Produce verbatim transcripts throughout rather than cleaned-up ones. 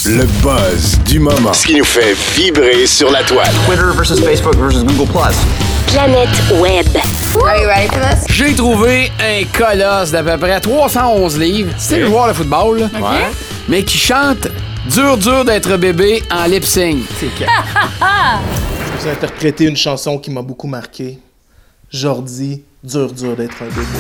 Le buzz du moment. Ce qui nous fait vibrer sur la toile. Twitter versus Facebook versus Google plus. Planète Web. Are you ready for this? J'ai trouvé un colosse d'à peu près trois cent onze livres. C'est le joueur de football, là. Okay. Ouais. Mais qui chante Dur, dur d'être bébé en lip-sync. C'est que... J'ai interprété une chanson qui m'a beaucoup marqué. Jordi, dur, dur d'être un bébé.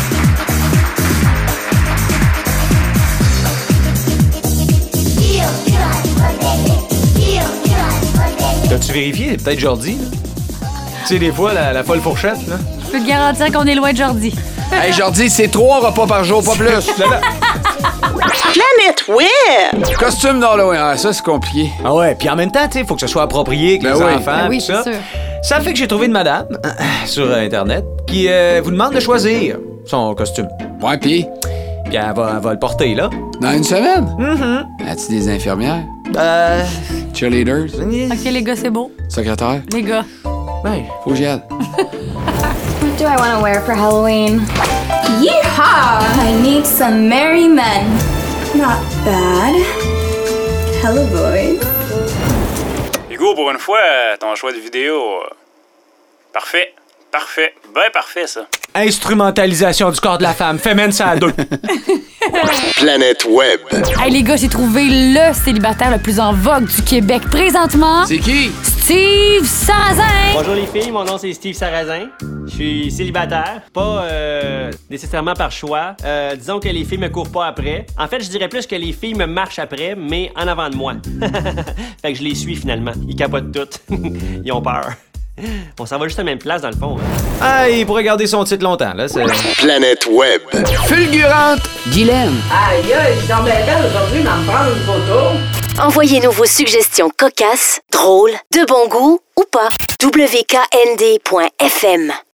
T'as-tu vérifié? C'est peut-être Jordi, là. Tu sais, des fois, la, la folle fourchette, là. Je peux te garantir qu'on est loin de Jordi. Hey, Jordi, c'est trois repas par jour, pas plus. Planète Web. Costume d'Halloween. Ah, ça, c'est compliqué. Ah ouais, puis en même temps, tu sais, faut que ce soit approprié avec Ben les oui. enfants, Ben oui, pis ça. c'est sûr. Ça fait que j'ai trouvé une madame euh, sur Internet qui euh, vous demande de choisir son costume. Ouais, pis Puis elle va, elle va le porter, là. dans une semaine, Mm-hmm. as-tu des infirmières, Euh... cheerleaders, OK, les gars, c'est beau. secrétaires? Les gars. Ben, Faut que j'y aille. What do I want to wear for Halloween? Yeehaw! I need some merry men. Not bad. Hello, boys. Hugo, pour une fois, ton choix de vidéo... euh, Parfait. Parfait. Ben parfait, ça. instrumentalisation du corps de la femme. Féminin, ça à deux. Planète Web. Hey, les gars, j'ai trouvé le célibataire le plus en vogue du Québec présentement. C'est qui? Steve Sarrazin. Bonjour les filles, mon nom c'est Steve Sarrazin. Je suis célibataire, pas euh, nécessairement par choix. Euh, disons que les filles me courent pas après. En fait, je dirais plus que les filles me marchent après, mais en avant de moi. Fait que je les suis finalement. Ils capotent toutes. Ils ont peur. On s'en va juste à la même place dans le fond. Hein. Ah, il pourrait garder son titre longtemps, là. C'est... Planète Web. Fulgurante Guylaine. Aïe, aïe, je suis donc bien belle aujourd'hui, m'en prendre une photo. Envoyez-nous vos suggestions cocasses, drôles, de bon goût ou pas. W K N D point F M